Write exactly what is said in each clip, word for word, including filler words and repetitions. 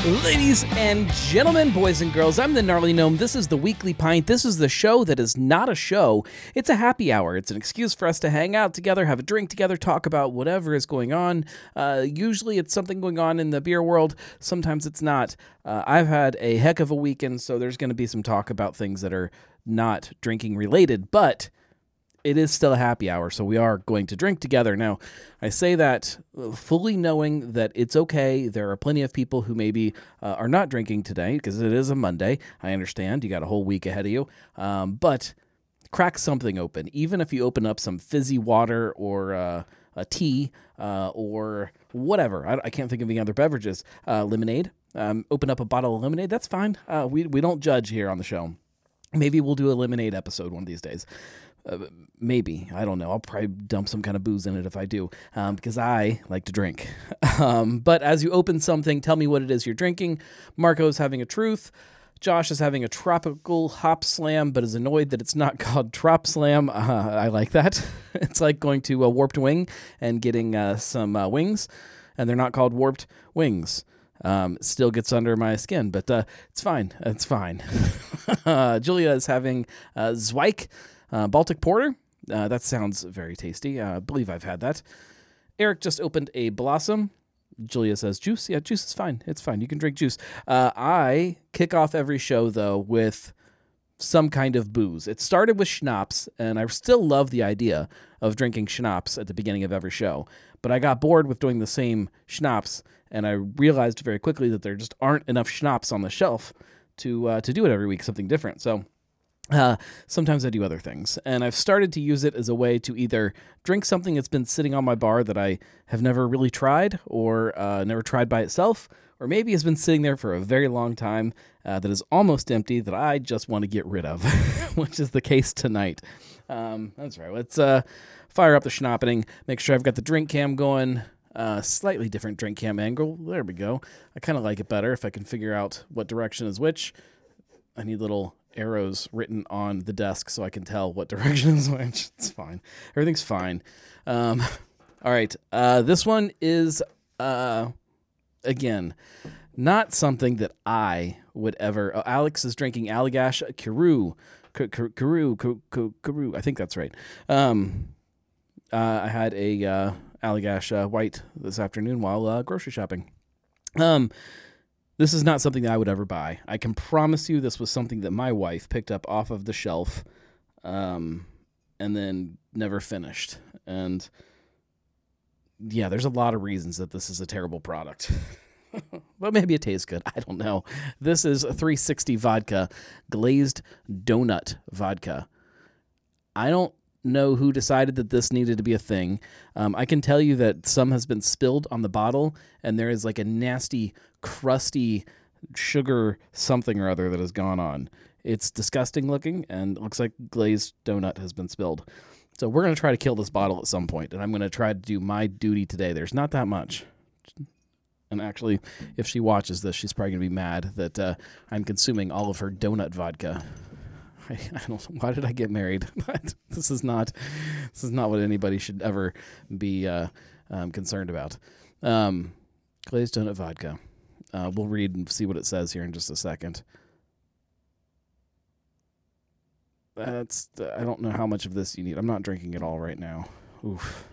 Ladies and gentlemen, boys and girls, I'm the Gnarly Gnome. This is the Weekly Pint. This is the show that is not a show. It's a happy hour. It's an excuse for us to hang out together, have a drink together, talk about whatever is going on. Uh, usually it's something going on in the beer world. Sometimes it's not. Uh, I've had a heck of a weekend, so there's going to be some talk about things that are not drinking related, but it is still a happy hour, so we are going to drink together. Now, I say that fully knowing that it's okay. There are plenty of people who maybe uh, are not drinking today because it is a Monday. I understand. You got a whole week ahead of you. Um, but crack something open. Even if you open up some fizzy water or uh, a tea uh, or whatever. I, I can't think of any other beverages. Uh, lemonade. Um, open up a bottle of lemonade. That's fine. Uh, we, we don't judge here on the show. Maybe we'll do a lemonade episode one of these days. Uh, maybe. I don't know. I'll probably dump some kind of booze in it if I do, um, because I like to drink. um, but as you open something, tell me what it is you're drinking. Marco's having a truth. Josh is having a tropical hop slam, but is annoyed that it's not called Trop Slam. Uh, I like that. It's like going to a Warped Wing and getting uh, some uh, wings, and they're not called Warped Wings. Um, still gets under my skin, but uh, it's fine. It's fine. uh, Julia is having uh, Zweig. Uh, Baltic Porter, uh, that sounds very tasty. Uh, I believe I've had that. Eric just opened a Blossom. Julia says juice. Yeah, juice is fine. It's fine. You can drink juice. Uh, I kick off every show, though, with some kind of booze. It started with schnapps, and I still love the idea of drinking schnapps at the beginning of every show. But I got bored with doing the same schnapps, and I realized very quickly that there just aren't enough schnapps on the shelf to uh, to do it every week, something different. So Uh, sometimes I do other things, and I've started to use it as a way to either drink something that's been sitting on my bar that I have never really tried or uh, never tried by itself, or maybe has been sitting there for a very long time uh, that is almost empty that I just want to get rid of, which is the case tonight. Um, that's right. Let's uh, fire up the schnappening, make sure I've got the drink cam going. Uh, slightly different drink cam angle. There we go. I kind of like it better if I can figure out what direction is which. I need little arrows written on the desk so I can tell what direction is which. It's fine. Everything's fine. Um, all right. Uh, this one is, uh, again, not something that I would ever... Oh, Alex is drinking Allagash Karoo. Karoo. Karoo. I think that's right. Um, uh, I had a uh, Allagash uh, White this afternoon while uh, grocery shopping. Um... This is not something that I would ever buy. I can promise you this was something that my wife picked up off of the shelf um, and then never finished. And yeah, there's a lot of reasons that this is a terrible product. But maybe it tastes good. I don't know. This is three sixty Vodka, glazed donut vodka. I don't know who decided that this needed to be a thing. Um, I can tell you that some has been spilled on the bottle, and there is like a nasty, crusty sugar something or other that has gone on. It's disgusting looking, and it looks like glazed donut has been spilled. So we're going to try to kill this bottle at some point, and I'm going to try to do my duty today. There's not that much. And actually, if she watches this, she's probably going to be mad that uh, I'm consuming all of her donut vodka. I, I don't know. Why did I get married? This is not this is not what anybody should ever be uh, um, concerned about. Um, glazed donut vodka. Uh, we'll read and see what it says here in just a second. That's I don't know how much of this you need. I'm not drinking it all right now. Oof.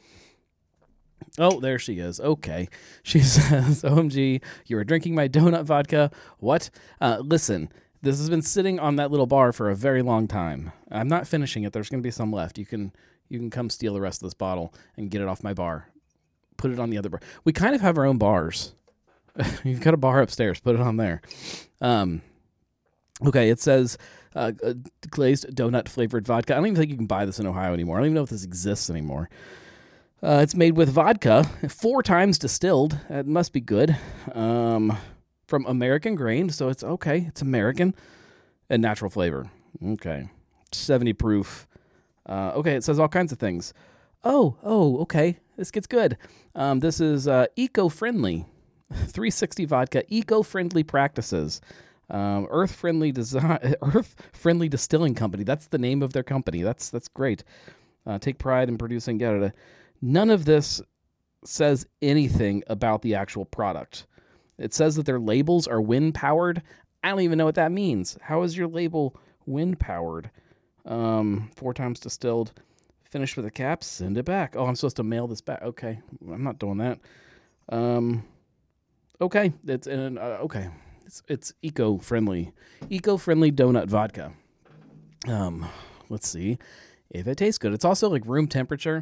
Oh, there she is. Okay. She says, O M G, you are drinking my donut vodka. What? Uh, listen. This has been sitting on that little bar for a very long time. I'm not finishing it. There's going to be some left. You can you can come steal the rest of this bottle and get it off my bar. Put it on the other bar. We kind of have our own bars. You've got a bar upstairs. Put it on there. Um, okay, it says uh, glazed donut flavored vodka. I don't even think you can buy this in Ohio anymore. I don't even know if this exists anymore. Uh, it's made with vodka, four times distilled. It must be good. Um... From American grain, so it's okay. It's American and natural flavor. Okay. seventy proof. Uh, okay, it says all kinds of things. Oh, oh, okay. This gets good. Um, this is uh, eco-friendly. three sixty Vodka, eco-friendly practices. Um, Earth-friendly design, Earth-friendly distilling company. That's the name of their company. That's that's great. Uh, take pride in producing. Yada. None of this says anything about the actual product. It says that their labels are wind powered. I don't even know what that means. How is your label wind powered? Um, four times distilled, finished with a cap, send it back. Oh, I'm supposed to mail this back. Okay, I'm not doing that. Um, okay, it's an uh, okay. It's it's eco-friendly, eco-friendly donut vodka. Um, let's see if it tastes good. It's also like room temperature.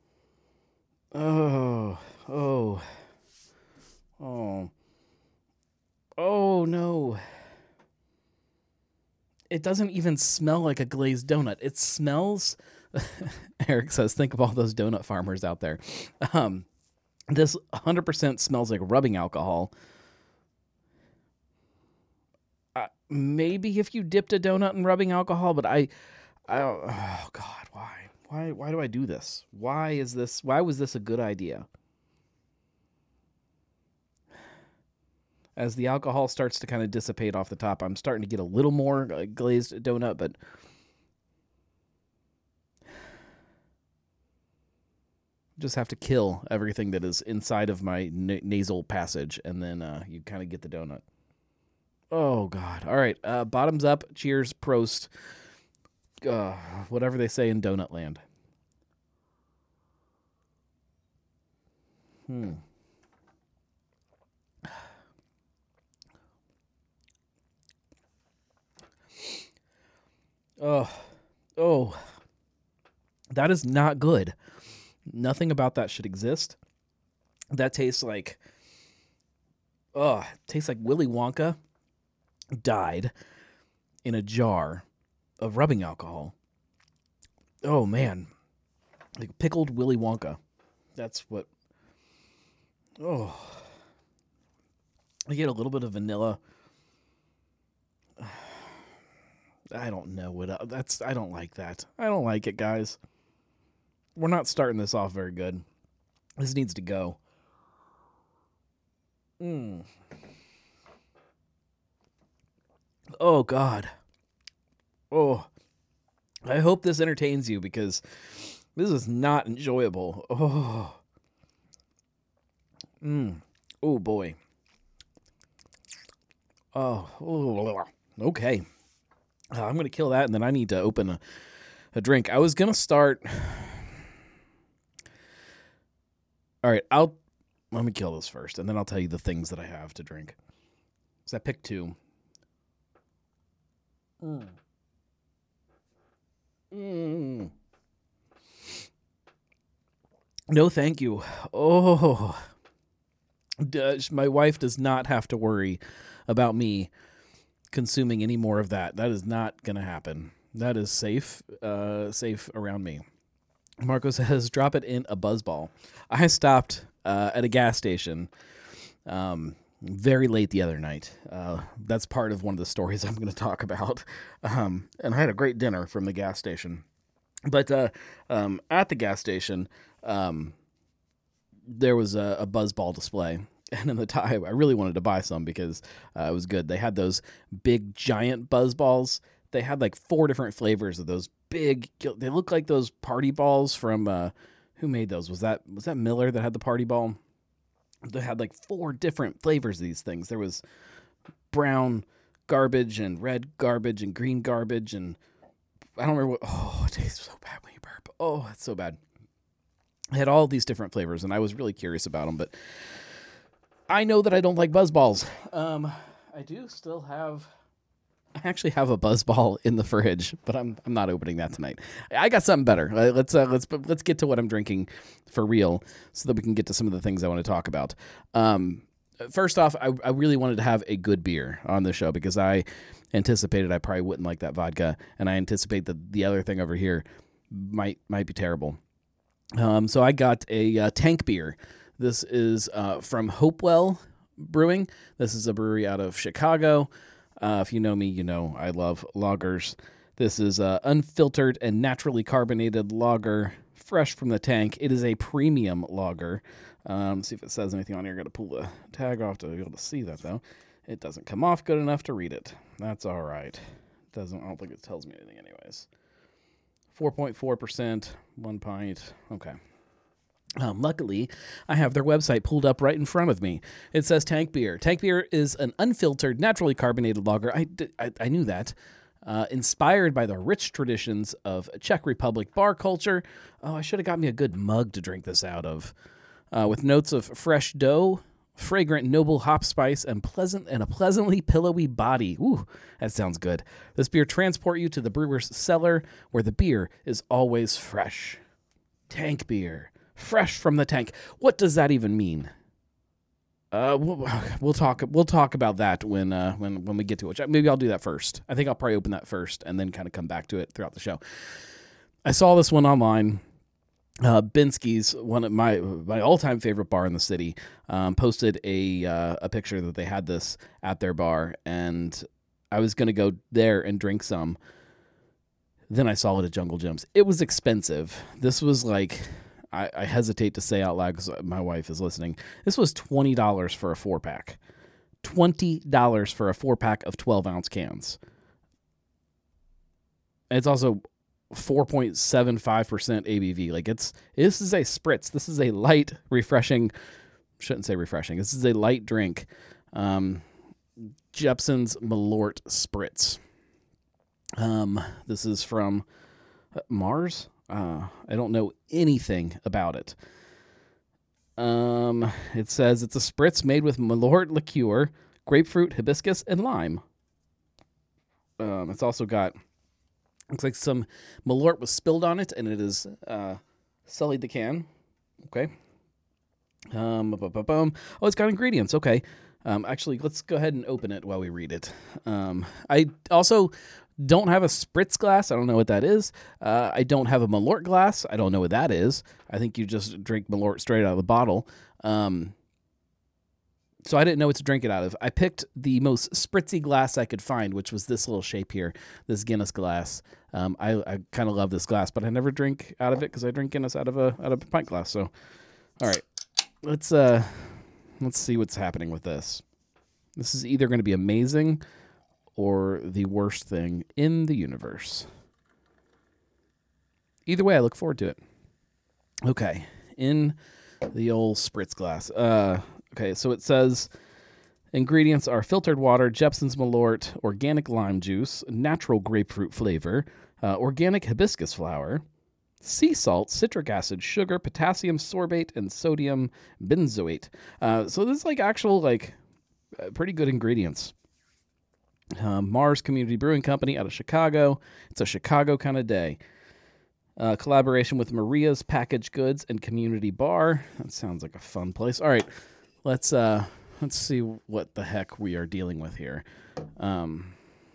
Oh, oh, oh, oh no. It doesn't even smell like a glazed donut. It smells, Eric says, think of all those donut farmers out there. Um, this one hundred percent smells like rubbing alcohol. Uh, maybe if you dipped a donut in rubbing alcohol, but I, I, oh God, why? Why, why do I do this? Why is this, why was this a good idea? As the alcohol starts to kind of dissipate off the top, I'm starting to get a little more uh, glazed donut, but just have to kill everything that is inside of my na- nasal passage, and then uh, you kind of get the donut. Oh, God. All right. Uh, bottoms up. Cheers. Prost. Uh, whatever they say in donut land. Hmm. Oh, oh, that is not good. Nothing about that should exist. That tastes like, oh, tastes like Willy Wonka died in a jar of rubbing alcohol. Oh, man. Like pickled Willy Wonka. That's what, oh. I get a little bit of vanilla. I don't know what uh, that's. I don't like that. I don't like it, guys. We're not starting this off very good. This needs to go. Mm. Oh, God. Oh. I hope this entertains you because this is not enjoyable. Oh. Mm. Oh, boy. Oh. Oh. Okay. Uh, I'm going to kill that, and then I need to open a, a drink. I was going to start... All right, I'll... Let me kill this first, and then I'll tell you the things that I have to drink. So I picked two. Mm. Mm. No, thank you. Oh. Does, my wife does not have to worry about me consuming any more of that. That is not going to happen. That is safe, uh, safe around me. Marco says, drop it in a buzzball. I stopped uh, at a gas station um, very late the other night. Uh, that's part of one of the stories I'm going to talk about. Um, and I had a great dinner from the gas station. But uh, um, at the gas station, um, there was a, a buzzball display. And in the time, I really wanted to buy some because uh, it was good. They had those big, giant buzz balls. They had like four different flavors of those big. They look like those party balls from uh, who made those? Was that was that Miller that had the party ball? They had like four different flavors of these things. There was brown garbage and red garbage and green garbage and I don't remember what. Oh, it tastes so bad when you burp. Oh, it's so bad. I had all these different flavors and I was really curious about them, but. I know that I don't like buzzballs. Um, I do still have, I actually have a buzzball in the fridge, but I'm I'm not opening that tonight. I got something better. Let's uh, let's let's get to what I'm drinking for real, so that we can get to some of the things I want to talk about. Um, first off, I I really wanted to have a good beer on the show because I anticipated I probably wouldn't like that vodka, and I anticipate that the other thing over here might might be terrible. Um, so I got a uh, tank beer. This is uh, from Hopewell Brewing. This is a brewery out of Chicago. Uh, if you know me, you know I love lagers. This is uh, unfiltered and naturally carbonated lager, fresh from the tank. It is a premium lager. Um, see if it says anything on here. I got to pull the tag off to be able to see that, though. It doesn't come off good enough to read it. That's all right. It doesn't. I don't think it tells me anything, anyways. four point four percent, one pint. Okay. Um, luckily, I have their website pulled up right in front of me. It says Tank Beer. Tank Beer is an unfiltered, naturally carbonated lager. I, I, I knew that. Uh, inspired by the rich traditions of Czech Republic bar culture. Oh, I should have got me a good mug to drink this out of. Uh, with notes of fresh dough, fragrant noble hop spice, and pleasant and a pleasantly pillowy body. Ooh, that sounds good. This beer transport you to the brewer's cellar, where the beer is always fresh. Tank Beer. Fresh from the tank. What does that even mean? Uh, we'll, we'll talk. We'll talk about that when uh, when when we get to it. Maybe I'll do that first. I think I'll probably open that first and then kind of come back to it throughout the show. I saw this one online. Uh, Binsky's, one of my my all time favorite bar in the city, um, posted a uh, a picture that they had this at their bar, and I was gonna go there and drink some. Then I saw it at Jungle Gyms. It was expensive. This was like. I, I hesitate to say out loud because my wife is listening. This was twenty dollars for a four pack. twenty dollars for a four pack of twelve ounce cans. And it's also four point seven five percent A B V. Like it's, this is a spritz. This is a light, refreshing, shouldn't say refreshing. This is a light drink. Um, Jeppson's Malort Spritz. Um, this is from Mars. Uh, I don't know anything about it. Um, it says it's a spritz made with Malort liqueur, grapefruit, hibiscus, and lime. Um, it's also got, looks like some Malort was spilled on it, and it is uh, sullied the can. Okay. Um, boom. Oh, it's got ingredients. Okay. Um, actually, let's go ahead and open it while we read it. Um, I also don't have a spritz glass. I don't know what that is. Uh, I don't have a Malort glass. I don't know what that is. I think you just drink Malort straight out of the bottle. Um, so I didn't know what to drink it out of. I picked the most spritzy glass I could find, which was this little shape here, this Guinness glass. Um, I, I kind of love this glass, but I never drink out of it because I drink Guinness out of a out of a pint glass. So, all right, let's uh, let's see what's happening with this. This is either going to be amazing or the worst thing in the universe. Either way, I look forward to it. Okay, in the old spritz glass. Uh, okay, so it says ingredients are filtered water, Jeppson's Malort, organic lime juice, natural grapefruit flavor, uh, organic hibiscus flower, sea salt, citric acid, sugar, potassium sorbate, and sodium benzoate. Uh, so this is like actual, like, uh, pretty good ingredients. Uh, Mars Community Brewing Company out of Chicago. It's a Chicago kind of day. Uh, collaboration with Maria's Packaged Goods and Community Bar. That sounds like a fun place. All right, let's uh, let's see what the heck we are dealing with here. Um,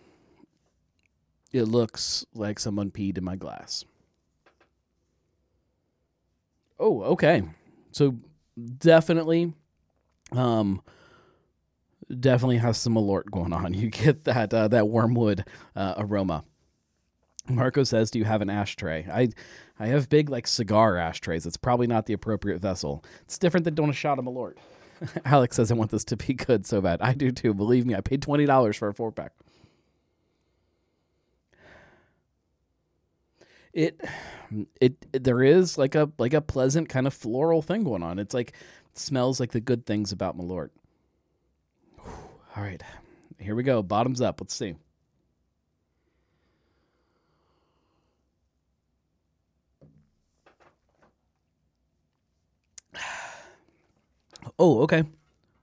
it looks like someone peed in my glass. Oh, okay. So definitely, um. Definitely has some Malort going on. You get that uh, that wormwood uh, aroma. Marco says, "Do you have an ashtray?" I, I have big like cigar ashtrays. It's probably not the appropriate vessel. It's different than doing a shot of Malort. Alex says, "I want this to be good so bad." I do too. Believe me, I paid twenty dollars for a four pack. It, it, it, there is like a like a pleasant kind of floral thing going on. It's like it smells like the good things about Malort. All right, here we go. Bottoms up. Let's see. Oh, okay.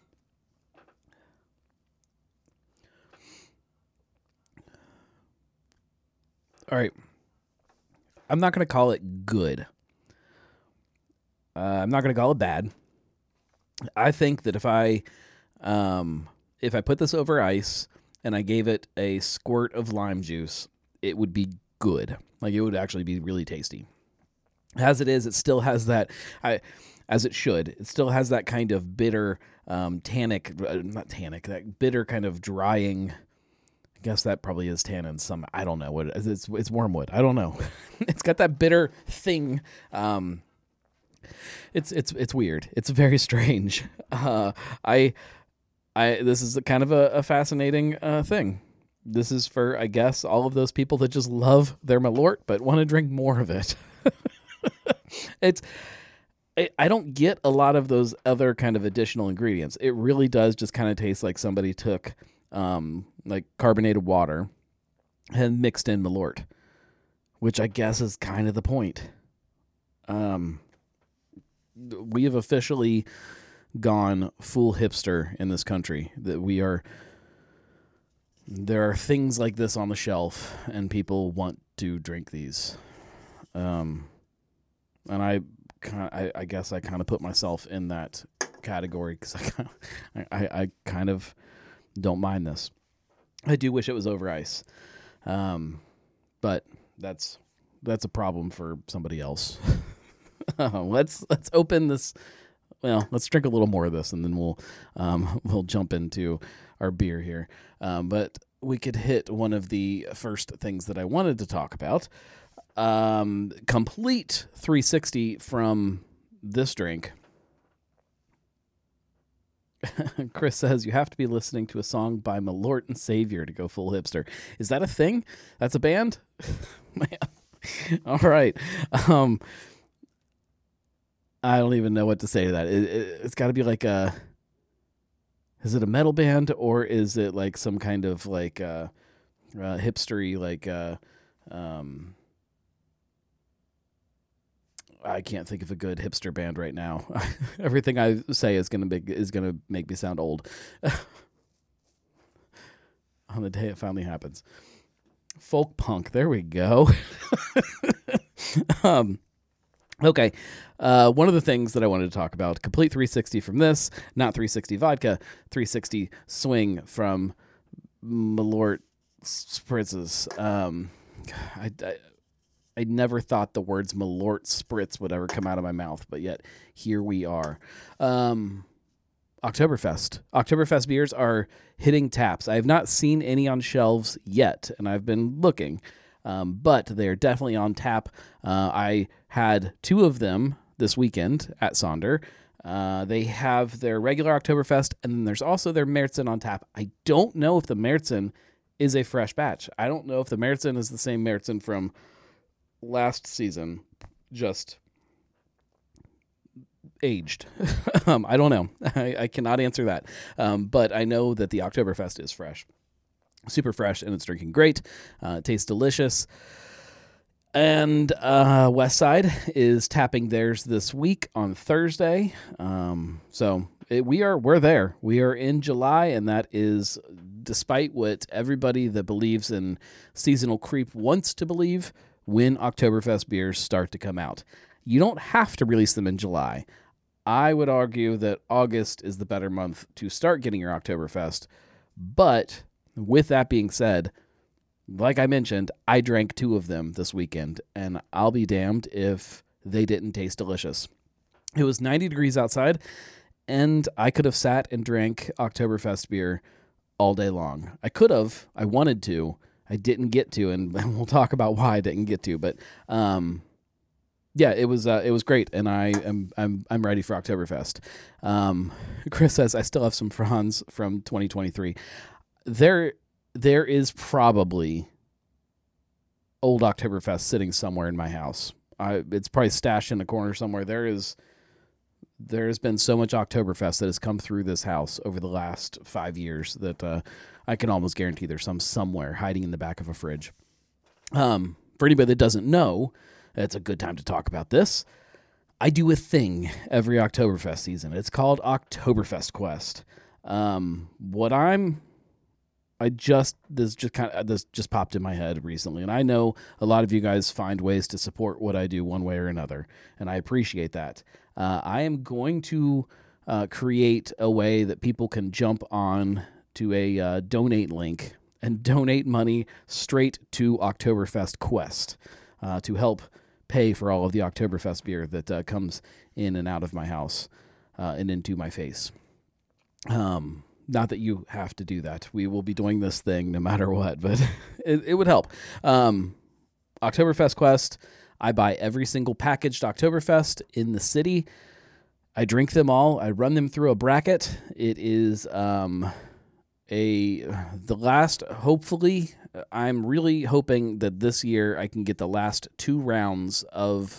All right. I'm not going to call it good. Uh, I'm not going to call it bad. I think that if I... Um, if I put this over ice and I gave it a squirt of lime juice, it would be good. Like it would actually be really tasty. As it is, it still has that, I, as it should, it still has that kind of bitter, um, tannic, uh, not tannic, that bitter kind of drying. I guess that probably is tannin. Some, I don't know what it is. It's, it's wormwood. I don't know. It's got that bitter thing. Um, it's, it's, it's weird. It's very strange. Uh, I, I, this is kind of a, a fascinating uh, thing. This is for, I guess, all of those people that just love their Malort but want to drink more of it. it's I, I don't get a lot of those other kind of additional ingredients. It really does just kind of taste like somebody took um, like carbonated water and mixed in Malort, which I guess is kind of the point. Um, we have officially gone full hipster in this country. That we are. There are things like this on the shelf, and people want to drink these. Um, and I, I, I guess I kind of put myself in that category because I, kinda, I, I kind of don't mind this. I do wish it was over ice, um, but that's that's a problem for somebody else. uh, let's let's open this. Well, let's drink a little more of this, and then we'll um, we'll jump into our beer here. Um, but we could hit one of the first things that I wanted to talk about. Um, complete three sixty from this drink. Chris says you have to be listening to a song by Malort and Savior to go full hipster. Is that a thing? That's a band? Man. All right. Um, I don't even know what to say to that. It, it, it's got to be like a... Is it a metal band, or is it like some kind of like uh, uh, hipstery, like uh, um, I can't think of a good hipster band right now. Everything I say is gonna make is gonna make me sound old. On the day it finally happens, folk punk. There we go. um. Okay, uh, one of the things that I wanted to talk about, complete three sixty from this, not three sixty vodka, three sixty swing from Malort Spritzes. Um, I, I, I never thought the words Malort Spritz would ever come out of my mouth, but yet here we are. Um, Oktoberfest. Oktoberfest beers are hitting taps. I have not seen any on shelves yet, and I've been looking. Um, but they are definitely on tap. Uh, I had two of them this weekend at Sonder. Uh, they have their regular Oktoberfest, and then there's also their Märzen on tap. I don't know if the Märzen is a fresh batch. I don't know if the Märzen is the same Märzen from last season, just aged. um, I don't know. I, I cannot answer that. Um, but I know that the Oktoberfest is fresh. Super fresh, and it's drinking great. Uh, it tastes delicious. And uh, Westside is tapping theirs this week on Thursday. Um, so it, we are we're there. We are in July, and that is despite what everybody that believes in seasonal creep wants to believe. When Oktoberfest beers start to come out, you don't have to release them in July. I would argue that August is the better month to start getting your Oktoberfest, but with that being said, like I mentioned, I drank two of them this weekend, and I'll be damned if they didn't taste delicious. It was ninety degrees outside, and I could have sat and drank Oktoberfest beer all day long. I could have. I wanted to. I didn't get to, and we'll talk about why I didn't get to. But um, yeah, it was uh, it was great, and I am I'm I'm ready for Oktoberfest. Um, Chris says I still have some Franz from twenty twenty-three. There, there is probably old Oktoberfest sitting somewhere in my house. I, it's probably stashed in a corner somewhere. There is, there has been so much Oktoberfest that has come through this house over the last five years that uh, I can almost guarantee there's some somewhere hiding in the back of a fridge. Um, for anybody that doesn't know, it's a good time to talk about this. I do a thing every Oktoberfest season. It's called Oktoberfest Quest. Um, what I'm I just this just kind of this just popped in my head recently, and I know a lot of you guys find ways to support what I do one way or another, and I appreciate that. Uh, I am going to uh, create a way that people can jump on to a uh, donate link and donate money straight to Oktoberfest Quest uh, to help pay for all of the Oktoberfest beer that uh, comes in and out of my house uh, and into my face. Um. Not that you have to do that. We will be doing this thing no matter what, but it, it would help. Um, Oktoberfest Quest. I buy every single packaged Oktoberfest in the city. I drink them all. I run them through a bracket. It is um, a the last, hopefully, I'm really hoping that this year I can get the last two rounds of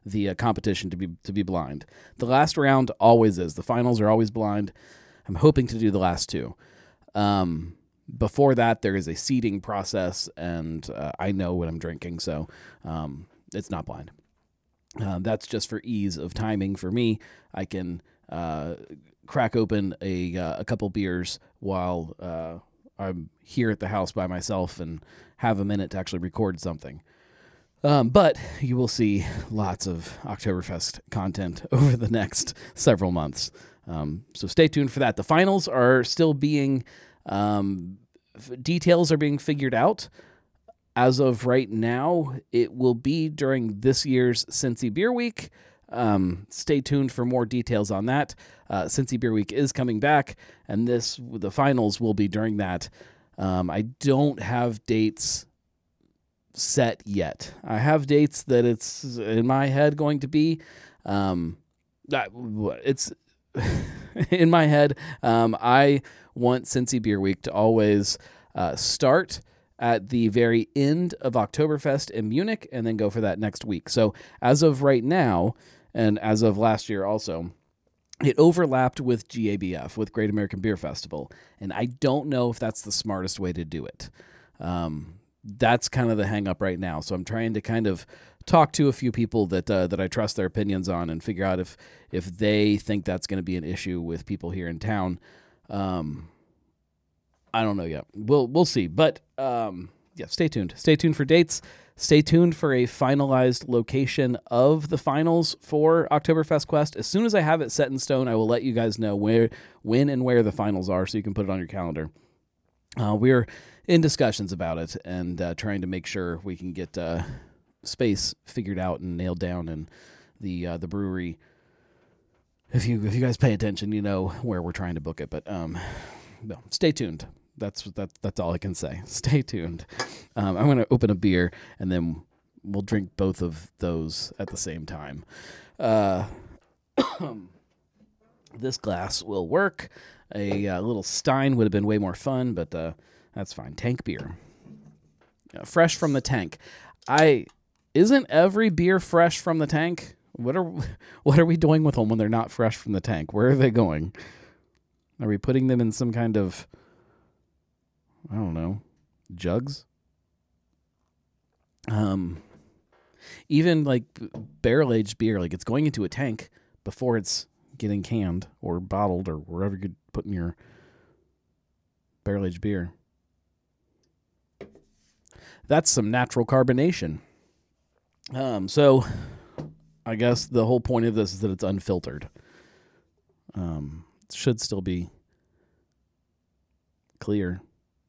the uh, competition to be to be blind. The last round always is. The finals are always blind. I'm hoping to do the last two. Um, before that, there is a seeding process, and uh, I know what I'm drinking, so um, it's not blind. Uh, that's just for ease of timing for me. I can uh, crack open a uh, a couple beers while uh, I'm here at the house by myself and have a minute to actually record something. Um, but you will see lots of Oktoberfest content over the next several months. Um, so stay tuned for that. The finals are still being, um, f- details are being figured out. As of right now, it will be during this year's Cincy Beer Week. Um, stay tuned for more details on that. Uh, Cincy Beer Week is coming back, and this the finals will be during that. Um, I don't have dates set yet. I have dates that it's in my head going to be. Um, it's in my head. Um, I want Cincy Beer Week to always uh, start at the very end of Oktoberfest in Munich and then go for that next week. So as of right now, and as of last year also, it overlapped with G A B F, with Great American Beer Festival, and I don't know if that's the smartest way to do it. Um, that's kind of the hang up right now. So I'm trying to kind of talk to a few people that uh, that I trust their opinions on and figure out if if they think that's going to be an issue with people here in town. Um, I don't know yet. We'll we'll see. But um, yeah, stay tuned. Stay tuned for dates. Stay tuned for a finalized location of the finals for Oktoberfest Quest. As soon as I have it set in stone, I will let you guys know where, when, and where the finals are, so you can put it on your calendar. Uh, we're in discussions about it and uh, trying to make sure we can get uh, space figured out and nailed down, and the uh, the brewery. If you if you guys pay attention, you know where we're trying to book it. But um, no, stay tuned. That's that. That's all I can say. Stay tuned. Um, I'm going to open a beer, and then we'll drink both of those at the same time. Uh, this glass will work. A uh, little Stein would have been way more fun, but uh, that's fine. Tank beer, uh, fresh from the tank. I isn't every beer fresh from the tank? What are what are we doing with them when they're not fresh from the tank? Where are they going? Are we putting them in some kind of, I don't know, jugs? Um, even like barrel aged beer, like it's going into a tank before it's getting canned or bottled or wherever you're putting your barrel aged beer. That's some natural carbonation. Um, so I guess the whole point of this is that it's unfiltered. Um, it should still be clear.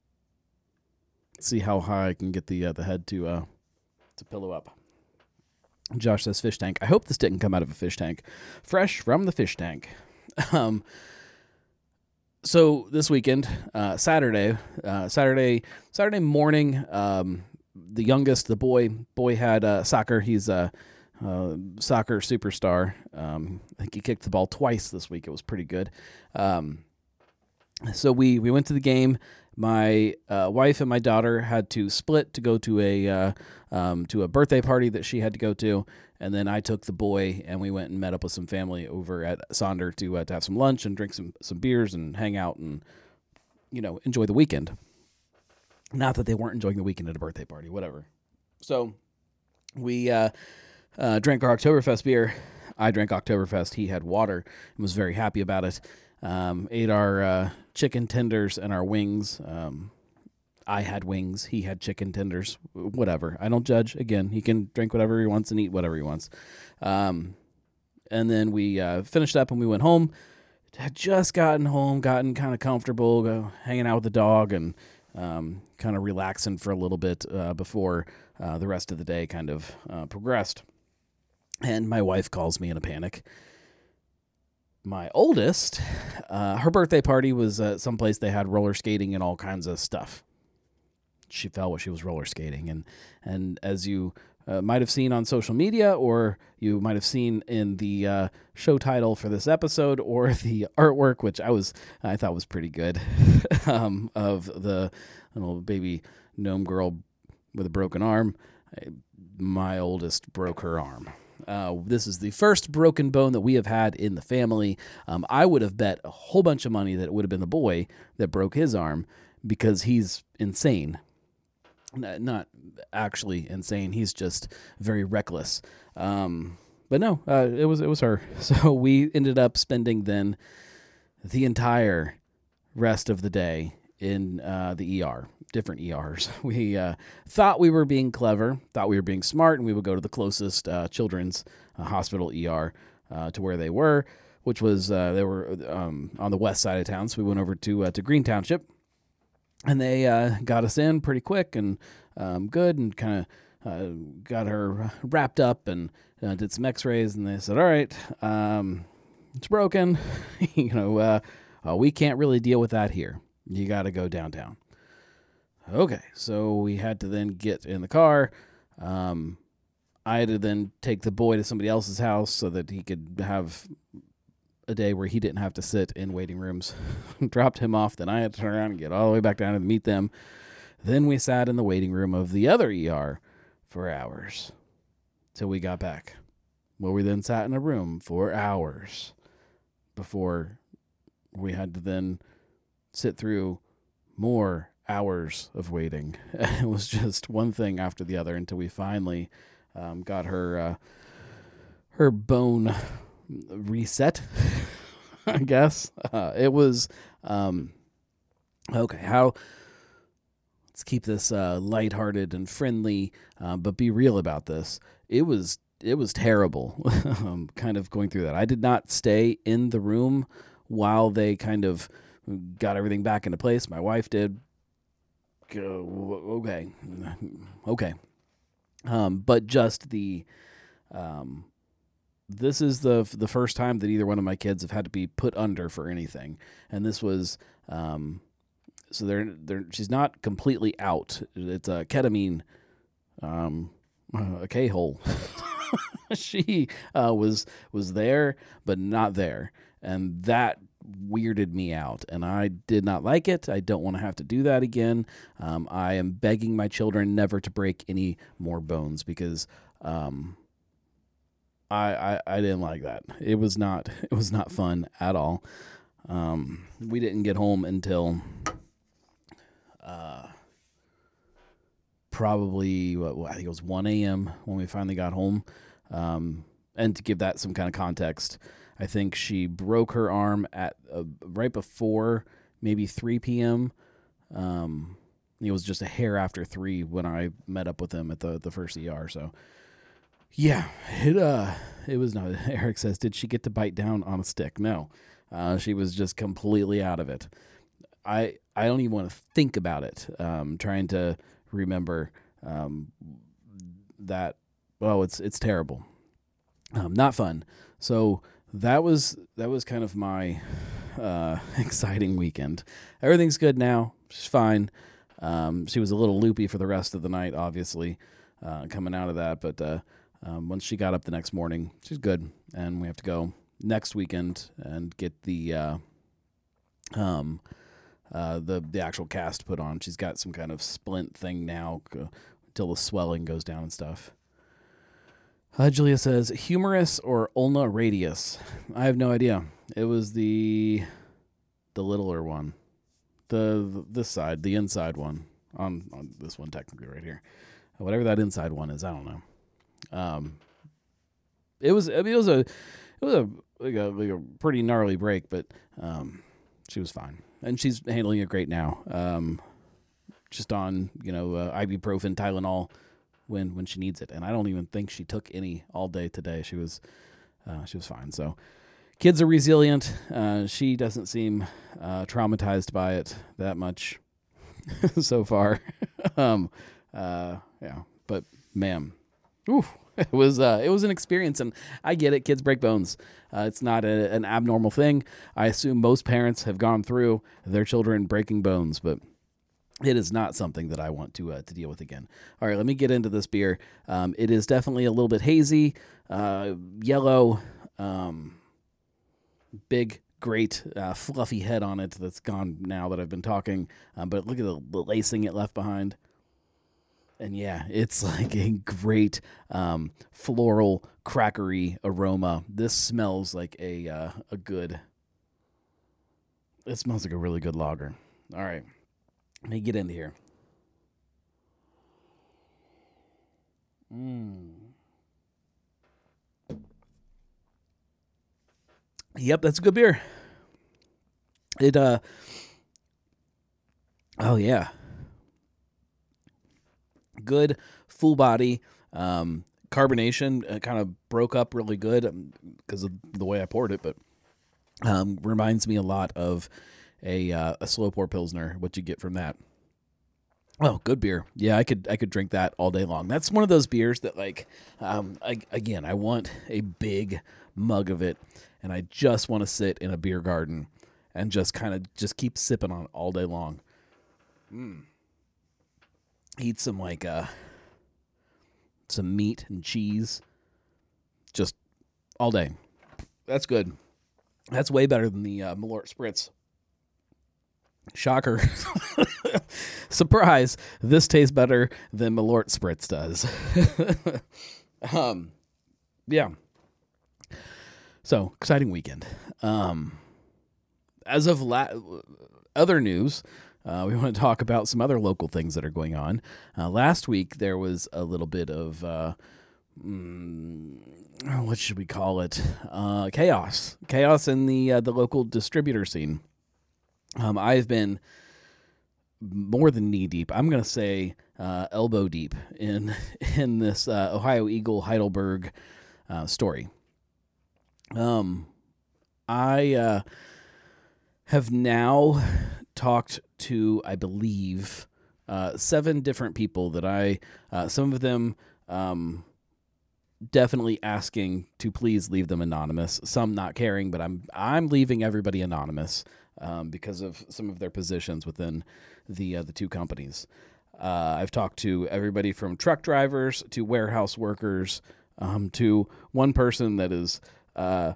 See how high I can get the uh, the head to uh, to pillow up. Josh says fish tank. I hope this didn't come out of a fish tank. Fresh from the fish tank. Um, so this weekend, uh, Saturday, uh, Saturday, Saturday morning, um, the youngest, the boy, boy had uh, soccer. He's a uh, soccer superstar. Um, I think he kicked the ball twice this week. It was pretty good. Um, so we we went to the game. My uh, wife and my daughter had to split to go to a uh, um, to a birthday party that she had to go to, and then I took the boy and we went and met up with some family over at Sonder to uh, to have some lunch and drink some some beers and hang out and, you know, enjoy the weekend. Not that they weren't enjoying the weekend at a birthday party, whatever. So we uh, uh, drank our Oktoberfest beer. I drank Oktoberfest. He had water and was very happy about it. Um, ate our uh, chicken tenders and our wings. Um, I had wings. He had chicken tenders. Whatever. I don't judge. Again, he can drink whatever he wants and eat whatever he wants. Um, and then we uh, finished up and we went home. Had just gotten home, gotten kind of comfortable, go, hanging out with the dog and um, kind of relaxing for a little bit uh, before uh, the rest of the day kind of uh, progressed. And my wife calls me in a panic. My oldest, uh, her birthday party was uh, someplace they had roller skating and all kinds of stuff. She fell while she was roller skating. And, and as you uh, might have seen on social media, or you might have seen in the uh, show title for this episode, or the artwork, which I was I thought was pretty good, um, of the little baby gnome girl with a broken arm, my oldest broke her arm. Uh, this is the first broken bone that we have had in the family. Um, I would have bet a whole bunch of money that it would have been the boy that broke his arm because he's insane. N- Not actually insane. He's just very reckless. Um, but no, uh, it was it was her. So we ended up spending then the entire rest of the day in uh, the E R, different E Rs. We uh, thought we were being clever, thought we were being smart, and we would go to the closest uh, children's uh, hospital E R uh, to where they were, which was uh, they were um, on the west side of town. So we went over to uh, to Green Township, and they uh, got us in pretty quick and um, good, and kind of uh, got her wrapped up and uh, did some X-rays, and they said, "All right, um, it's broken. you know, uh, uh, we can't really deal with that here. You got to go downtown." Okay, so we had to then get in the car. Um, I had to then take the boy to somebody else's house so that he could have a day where he didn't have to sit in waiting rooms. Dropped him off, then I had to turn around and get all the way back down and meet them. Then we sat in the waiting room of the other E R for hours till we got back. Well, we then sat in a room for hours before we had to then sit through more hours of waiting. It was just one thing after the other until we finally um, got her uh, her bone reset, I guess. Uh, it was, um, okay, how, let's keep this uh, lighthearted and friendly, uh, but be real about this. It was, it was terrible, um, kind of going through that. I did not stay in the room while they kind of got everything back into place. My wife did. Okay. Okay. Um, but just the, um, this is the the first time that either one of my kids have had to be put under for anything. And this was, um, so they're, they're, she's not completely out. It's a ketamine, um, a K-hole. She uh, was was there, but not there. And that weirded me out, and I did not like it. I don't want to have to do that again. Um, I am begging my children never to break any more bones because um, I, I I didn't like that. It was not it was not fun at all. Um, we didn't get home until uh, probably what, I think it was one a.m. when we finally got home. Um, and to give that some kind of context, I think she broke her arm at uh, right before maybe three p.m. Um, it was just a hair after three when I met up with them at the, the first E R. So, yeah, it uh, it was not. Eric says, "Did she get to bite down on a stick?" No, uh, she was just completely out of it. I I don't even want to think about it. Um, trying to remember um, that. Well, it's it's terrible. Um, not fun. So that was that was kind of my uh, exciting weekend. Everything's good now. She's fine. Um, she was a little loopy for the rest of the night, obviously, uh, coming out of that. But uh, um, once she got up the next morning, she's good. And we have to go next weekend and get the uh, um uh, the the actual cast put on. She's got some kind of splint thing now uh, until the swelling goes down and stuff. Uh, Julia says, humerus or ulna radius? I have no idea. It was the the littler one. The, the this side, the inside one. On, on this one technically right here. Whatever that inside one is, I don't know. Um, it was I mean, it was a it was a like a, like a pretty gnarly break, but um, she was fine. And she's handling it great now. Um, just on, you know, uh, ibuprofen, Tylenol, when when she needs it, and I don't even think she took any all day today. She was uh, she was fine. So kids are resilient. Uh, she doesn't seem uh, traumatized by it that much so far. um, uh, yeah, but ma'am, ooh, it was uh, it was an experience, and I get it. Kids break bones. Uh, it's not a, an abnormal thing. I assume most parents have gone through their children breaking bones, but it is not something that I want to uh, to deal with again. All right, let me get into this beer. Um, it is definitely a little bit hazy, uh, yellow, um, big, great, uh, fluffy head on it that's gone now that I've been talking. Um, but look at the, the lacing it left behind. And yeah, it's like a great um, floral, crackery aroma. This smells like a uh, a good. It smells like a really good lager. All right, let me get into here. Mm. Yep, that's a good beer. It uh. Oh yeah. Good full body um, carbonation. Uh, kind of broke up really good because of the way I poured it, but um, reminds me a lot of a uh, a slow pour pilsner. What you get from that? Oh, good beer. Yeah, I could I could drink that all day long. That's one of those beers that like um, I, again I want a big mug of it, and I just want to sit in a beer garden and just kind of just keep sipping on it all day long. Mm. Eat some like uh some meat and cheese just all day. That's good. That's way better than the uh, Malort Spritz. Shocker. Surprise. This tastes better than Malort Spritz does. um yeah. So, exciting weekend. Um as of la- other news, Uh, we want to talk about some other local things that are going on. Uh, last week, there was a little bit of, uh, mm, what should we call it? Uh, chaos. Chaos in the uh, the local distributor scene. Um, I've been more than knee deep. I'm going to say uh, elbow deep in in this uh, Ohio Eagle Heidelberg uh, story. Um, I uh, have now talked to, I believe, uh, seven different people that I, uh, some of them um, definitely asking to please leave them anonymous. Some not caring, but I'm I'm leaving everybody anonymous um, because of some of their positions within the uh, the two companies. Uh, I've talked to everybody from truck drivers to warehouse workers um, to one person that is, uh,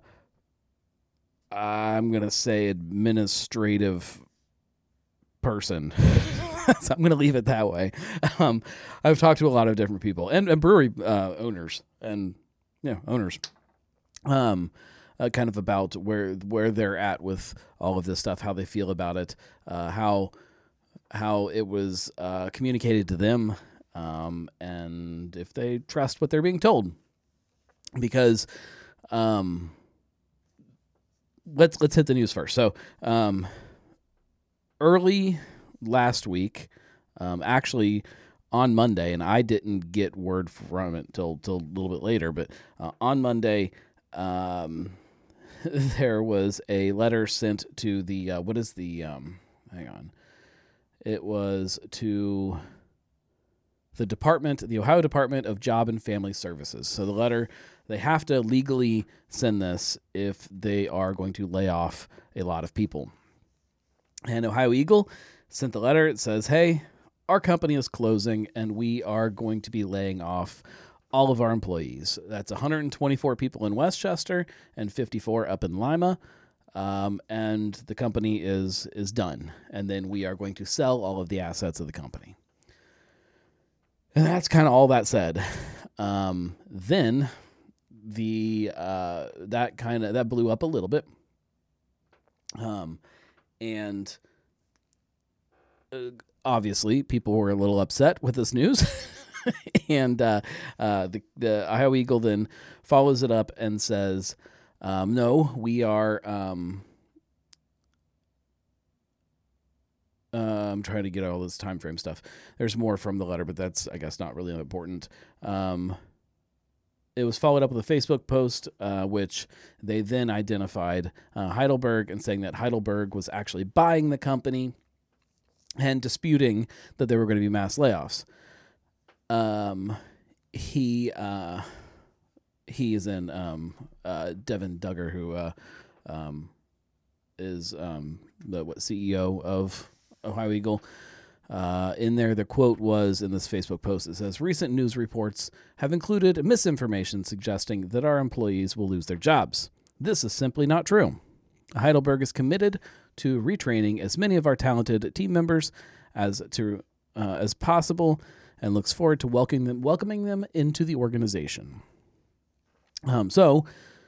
I'm gonna say, administrative person. So I'm going to leave it that way. Um, I've talked to a lot of different people and, and brewery uh, owners and yeah, owners, um, uh, kind of about where where they're at with all of this stuff, how they feel about it, uh, how how it was uh, communicated to them, um, and if they trust what they're being told. Because um, let's let's hit the news first. So. Um, Early last week, um, actually on Monday, and I didn't get word from it till till a little bit later, but uh, on Monday, um, there was a letter sent to the, uh, what is the, um, hang on, it was to the Department, the Ohio Department of Job and Family Services. So the letter, they have to legally send this if they are going to lay off a lot of people. And Ohio Eagle sent the letter. It says, hey, our company is closing and we are going to be laying off all of our employees. That's one hundred twenty-four people in Westchester and fifty-four up in Lima. Um, and the company is is done. And then we are going to sell all of the assets of the company. And that's kind of all that said. Um, then the uh, that kind of that blew up a little bit. Um. And uh, obviously, people were a little upset with this news. and uh, uh, the, the Ohio Eagle then follows it up and says, um, no, we are... Um, uh, I'm trying to get all this time frame stuff. There's more from the letter, but that's, I guess, not really important. Um It was followed up with a Facebook post, uh, which they then identified uh, Heidelberg and saying that Heidelberg was actually buying the company and disputing that there were going to be mass layoffs. Um, he uh, he is in um, uh, Devin Duggar, who uh, um, is um, the what, C E O of Ohio Eagle. Uh, in there, the quote was in this Facebook post, it says, recent news reports have included misinformation suggesting that our employees will lose their jobs. This is simply not true. Heidelberg is committed to retraining as many of our talented team members as to uh, as possible and looks forward to welcoming them, welcoming them into the organization. Um, so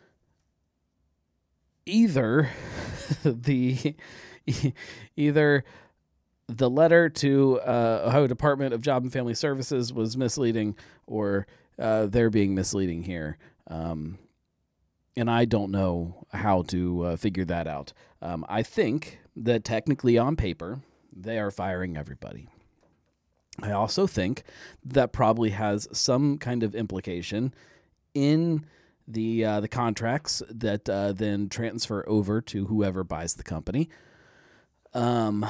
either the either the letter to uh, Ohio Department of Job and Family Services was misleading, or uh, they're being misleading here. Um, and I don't know how to uh, figure that out. Um, I think that technically on paper, they are firing everybody. I also think that probably has some kind of implication in the uh, the contracts that uh, then transfer over to whoever buys the company. Um,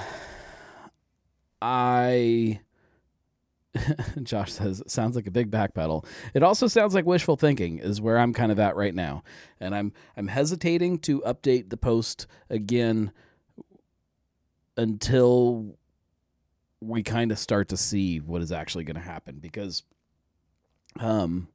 I, Josh says, sounds like a big backpedal. It also sounds like wishful thinking is where I'm kind of at right now. And I'm, I'm hesitating to update the post again until we kind of start to see what is actually going to happen, because, um,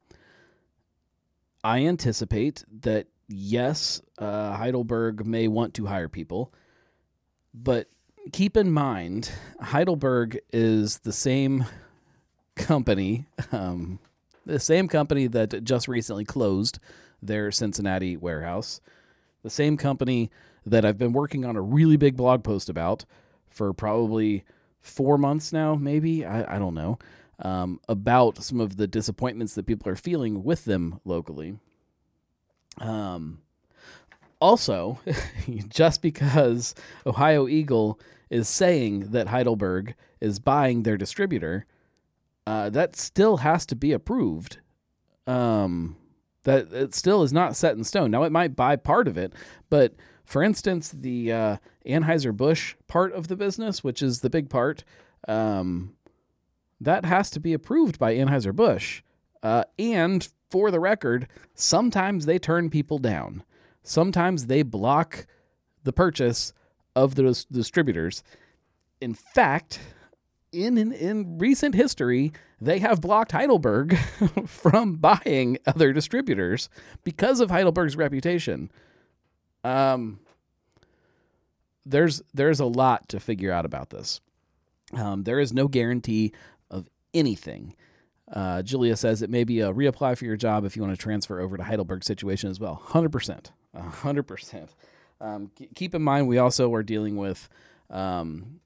I anticipate that yes, uh, Heidelberg may want to hire people, but keep in mind, Heidelberg is the same company, um, the same company that just recently closed their Cincinnati warehouse, the same company that I've been working on a really big blog post about for probably four months now, maybe, I, I don't know, um, about some of the disappointments that people are feeling with them locally. Um, Also, just because Ohio Eagle is saying that Heidelberg is buying their distributor, uh, that still has to be approved. Um, that it still is not set in stone. Now, it might buy part of it, but for instance, the uh, Anheuser-Busch part of the business, which is the big part, um, that has to be approved by Anheuser-Busch. Uh, and for the record, sometimes they turn people down. Sometimes they block the purchase of those distributors. In fact, in, in in recent history, they have blocked Heidelberg from buying other distributors because of Heidelberg's reputation. Um, there's there's a lot to figure out about this. Um, there is no guarantee of anything. Uh, Julia says it may be a reapply for your job if you want to transfer over to Heidelberg situation as well. one hundred percent. one hundred percent. Um, keep in mind, we also are dealing with um,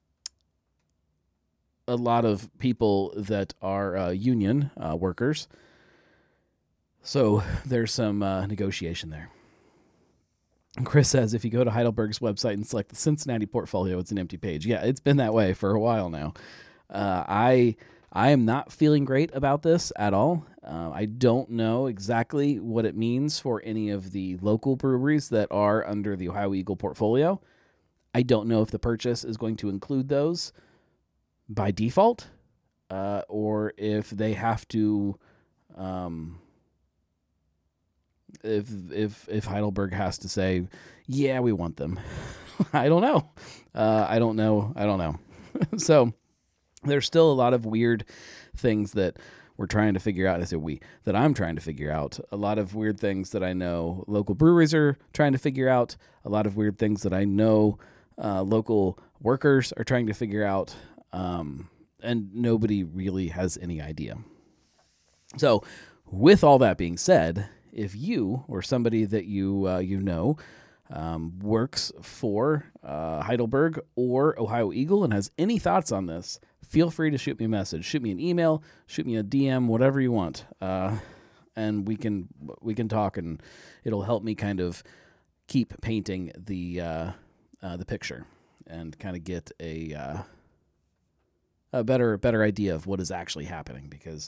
a lot of people that are uh, union uh, workers. So there's some uh, negotiation there. And Chris says if you go to Heidelberg's website and select the Cincinnati portfolio, it's an empty page. Yeah, it's been that way for a while now. Uh, I... I am not feeling great about this at all. Uh, I don't know exactly what it means for any of the local breweries that are under the Ohio Eagle portfolio. I don't know if the purchase is going to include those by default, uh, or if they have to, um, if if if Heidelberg has to say, yeah, we want them. I don't know. Uh, I don't know. I don't know. So. There's still a lot of weird things that we're trying to figure out. I say we, that I'm trying to figure out. A lot of weird things that I know local breweries are trying to figure out. A lot of weird things that I know uh, local workers are trying to figure out. Um, and nobody really has any idea. So with all that being said, if you or somebody that you uh, you know um, works for uh, Heidelberg or Ohio Eagle and has any thoughts on this, feel free to shoot me a message. Shoot me an email, shoot me a D M, whatever you want, uh, and we can we can talk, and it'll help me kind of keep painting the uh, uh, the picture and kind of get a uh, a better better idea of what is actually happening, because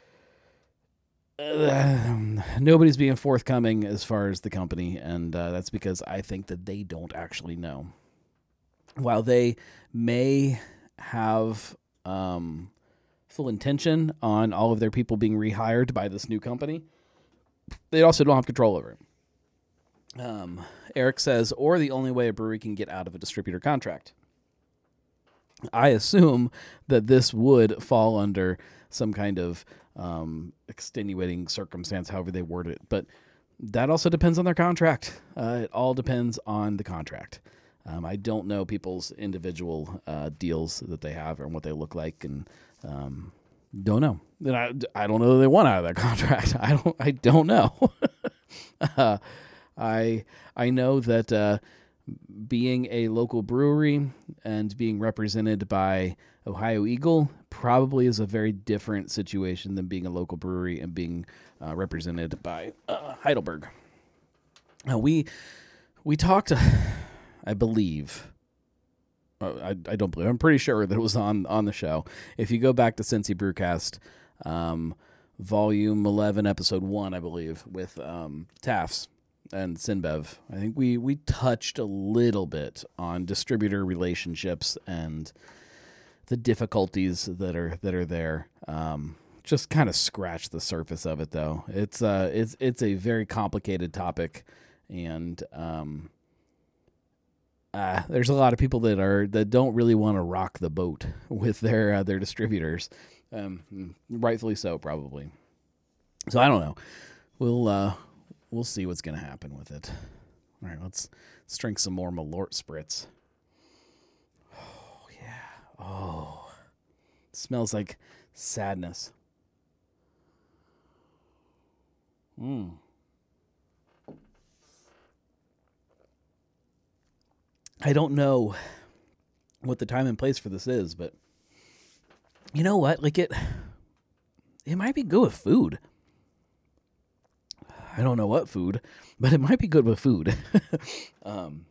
uh, nobody's being forthcoming as far as the company, and uh, that's because I think that they don't actually know. While they may have um, full intention on all of their people being rehired by this new company, they also don't have control over it. Um, Eric says, or the only way a brewery can get out of a distributor contract. I assume that this would fall under some kind of um, extenuating circumstance, however they word it. But that also depends on their contract. Uh, it all depends on the contract. Um, I don't know people's individual uh, deals that they have and what they look like, and um, Don't know. Then I, I don't know that they want out of that contract. I don't I don't know. uh, I I know that uh, being a local brewery and being represented by Ohio Eagle probably is a very different situation than being a local brewery and being uh, represented by uh, Heidelberg. Uh, we we talked, I believe. I, I don't believe. I'm pretty sure that it was on, on the show. If you go back to Cincy Brewcast, um, volume eleven, episode one, I believe, with um, Tafts and Sinbev, I think we we touched a little bit on distributor relationships and the difficulties that are that are there. Um, just kind of scratched the surface of it, though. It's uh it's it's a very complicated topic, and um. Uh, there's a lot of people that are that don't really want to rock the boat with their uh, their distributors, um, rightfully so, probably. So I don't know. We'll uh, we'll see what's gonna happen with it. All right, let's, let's drink some more Malort Spritz. Oh yeah. Oh, it smells like sadness. Hmm. I don't know what the time and place for this is, but you know what? Like it, it might be good with food. I don't know what food, but it might be good with food. um,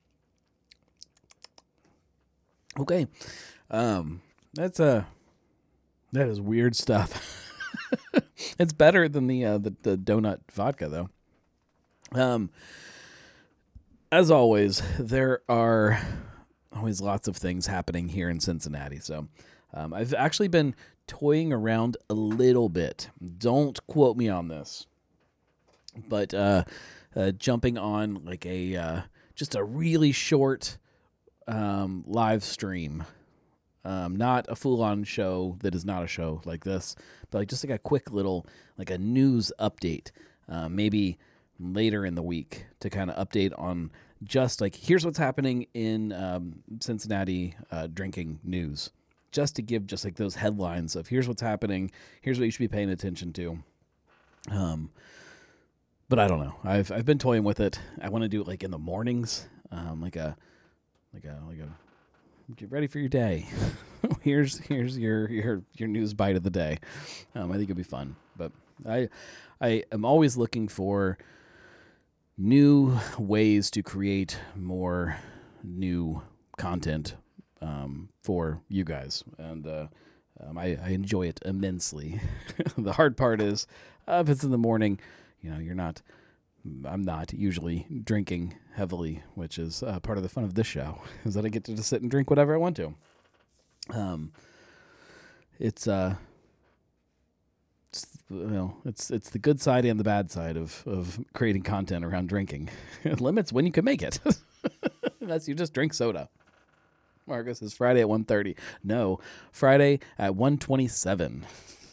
okay. Um, that's uh that is weird stuff. It's better than the, uh, the, the donut vodka though. Um, As always, there are always lots of things happening here in Cincinnati. So um, I've actually been toying around a little bit. Don't quote me on this. But uh, uh, jumping on like a uh, just a really short um, live stream. Um, not a full-on show that is not a show like this, but like just like a quick little, like a news update. Uh, maybe later in the week to kind of update on just like, here's what's happening in um, Cincinnati uh, drinking news, just to give just like those headlines of here's what's happening, here's what you should be paying attention to. Um, but I don't know. I've I've been toying with it. I want to do it like in the mornings, um, like a like a like a get ready for your day. here's here's your your your news bite of the day. Um, I think it'd be fun, but I I am always looking for new ways to create more new content um, for you guys, and uh, um, I, I enjoy it immensely. The hard part is uh, if it's in the morning, you know, you're not. I'm not usually drinking heavily, which is uh, part of the fun of this show, is that I get to just sit and drink whatever I want to. Um, it's uh. It's, you know, it's it's the good side and the bad side of, of creating content around drinking. It limits when you can make it. Unless you just drink soda. Marcus is Friday at one thirty. No, Friday at one twenty-seven.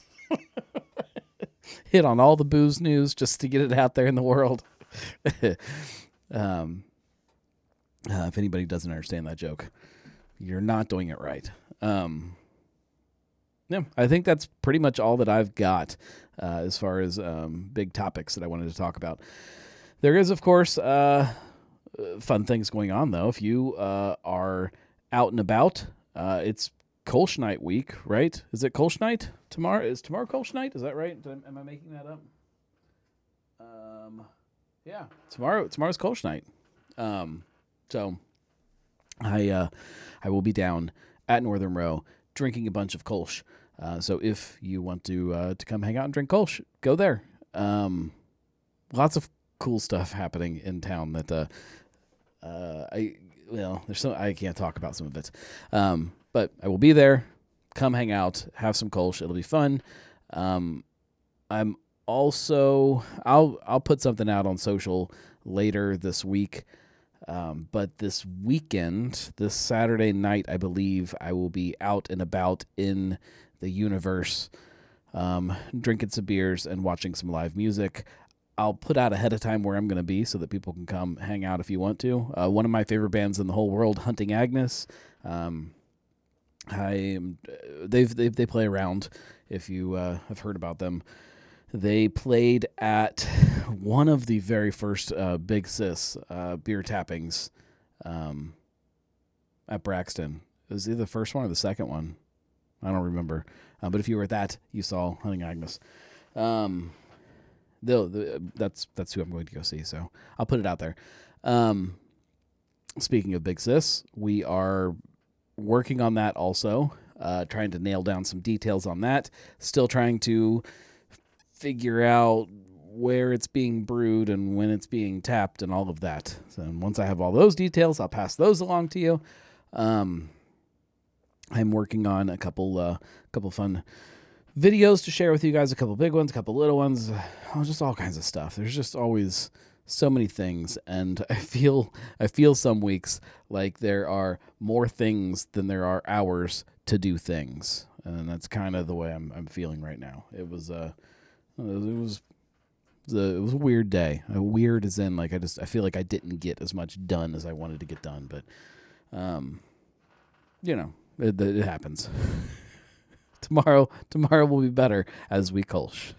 Hit on all the booze news just to get it out there in the world. um, uh, if anybody doesn't understand that joke, you're not doing it right. Um Yeah, I think that's pretty much all that I've got uh, as far as um, big topics that I wanted to talk about. There is, of course, uh, fun things going on, though. If you uh, are out and about, uh, it's Kolsch Night week, right? Is it Kolsch Night tomorrow? Is tomorrow Kolsch Night? Is that right? Did I, am I making that up? Um, yeah, tomorrow. Tomorrow's Kolsch Night. Um, so I uh, I will be down at Northern Row drinking a bunch of Kolsch. Uh, so if you want to uh, to come hang out and drink Kolsch, go there. Um, lots of cool stuff happening in town that uh, uh, I well, there's some I can't talk about some of it, um, but I will be there. Come hang out, have some Kolsch. It'll be fun. Um, I'm also I'll I'll put something out on social later this week. Um, but this weekend, this Saturday night, I believe I will be out and about in the universe, um, drinking some beers and watching some live music. I'll put out ahead of time where I'm going to be so that people can come hang out if you want to. Uh, one of my favorite bands in the whole world, Hunting Agnes. Um, I am they've, they've they play around. If you uh, have heard about them, they played at one of the very first uh, Big Sis uh, beer tappings um, at Braxton. It was either the first one or the second one. I don't remember. Uh, but if you were at that, you saw Hunting Agnes. Um, the, that's that's who I'm going to go see. So I'll put it out there. Um, speaking of Big Sis, we are working on that also. Uh, trying to nail down some details on that. Still trying to figure out where it's being brewed and when it's being tapped and all of that. So once I have all those details, I'll pass those along to you. Um, I'm working on a couple, uh, couple fun videos to share with you guys. A couple big ones, a couple little ones, oh, just all kinds of stuff. There's just always so many things, and I feel I feel some weeks like there are more things than there are hours to do things, and that's kind of the way I'm I'm feeling right now. It was a it was it was a, it was a weird day. A weird as in like I just I feel like I didn't get as much done as I wanted to get done, but um, you know it, it happens. tomorrow tomorrow will be better as we Kolsch.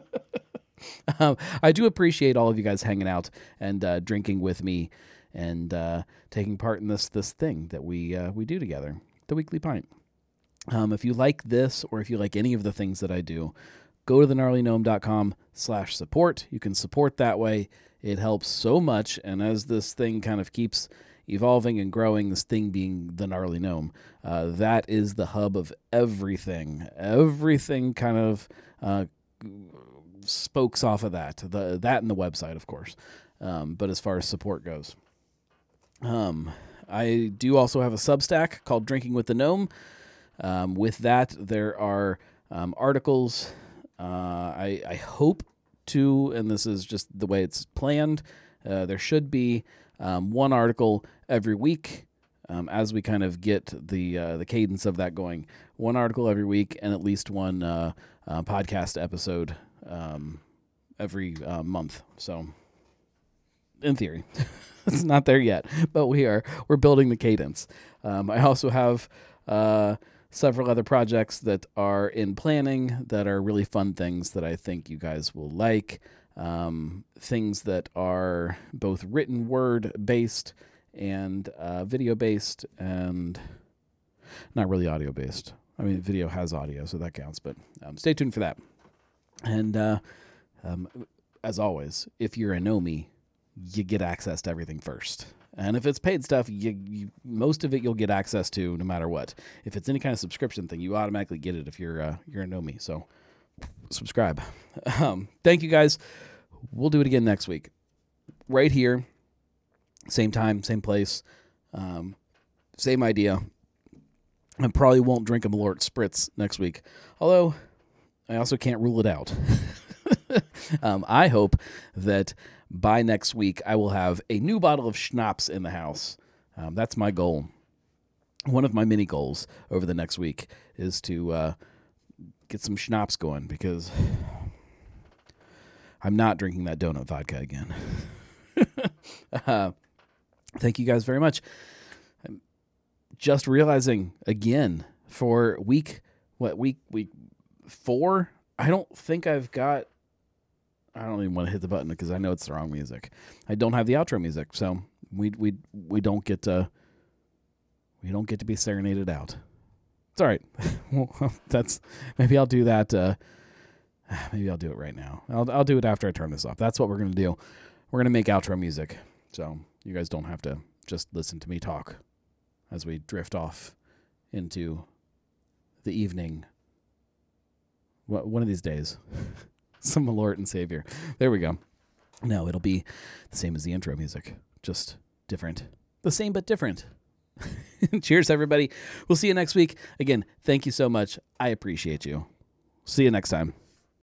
Um, I do appreciate all of you guys hanging out and uh, drinking with me and uh, taking part in this this thing that we uh, we do together, the Weekly Pint. Um, if you like this or if you like any of the things that I do, go to the gnarly gnome dot com slash support. You can support that way. It helps so much, and as this thing kind of keeps evolving and growing, this thing being the Gnarly Gnome, uh, that is the hub of everything. Everything kind of Uh, spokes off of that, the that and the website, of course. Um, but as far as support goes, um, I do also have a Substack called Drinking with the Gnome. Um, with that, there are um, articles. Uh, I, I hope to, and this is just the way it's planned, uh, there should be um, one article every week. Um, as we kind of get the uh, the cadence of that going, one article every week and at least one uh, uh, podcast episode um, every uh, month. So, in theory, it's not there yet, but we are we're building the cadence. Um, I also have uh, several other projects that are in planning that are really fun things that I think you guys will like. Um, things that are both written word based and uh, video-based, and not really audio-based. I mean, video has audio, so that counts, but um, stay tuned for that. And uh, um, as always, if you're a Nomie, you get access to everything first. And if it's paid stuff, you, you most of it you'll get access to no matter what. If it's any kind of subscription thing, you automatically get it if you're, uh, you're a Nomie, so subscribe. Um, thank you, guys. We'll do it again next week. Right here. Same time, same place, um, same idea. I probably won't drink a Malort Spritz next week, although I also can't rule it out. um, I hope that by next week I will have a new bottle of schnapps in the house. Um, that's my goal. One of my mini goals over the next week is to uh, get some schnapps going, because I'm not drinking that donut vodka again. uh, Thank you guys very much. I'm just realizing again for week, what week, week four, I don't think I've got, I don't even want to hit the button because I know it's the wrong music. I don't have the outro music, so we we we don't get to, we don't get to be serenaded out. It's all right. Well, that's, maybe I'll do that. Uh, maybe I'll do it right now. I'll I'll do it after I turn this off. That's what we're going to do. We're going to make outro music. So you guys don't have to just listen to me talk as we drift off into the evening. One of these days. Some Malort and Savior. There we go. No, it'll be the same as the intro music. Just different. The same but different. Cheers, everybody. We'll see you next week. Again, thank you so much. I appreciate you. See you next time.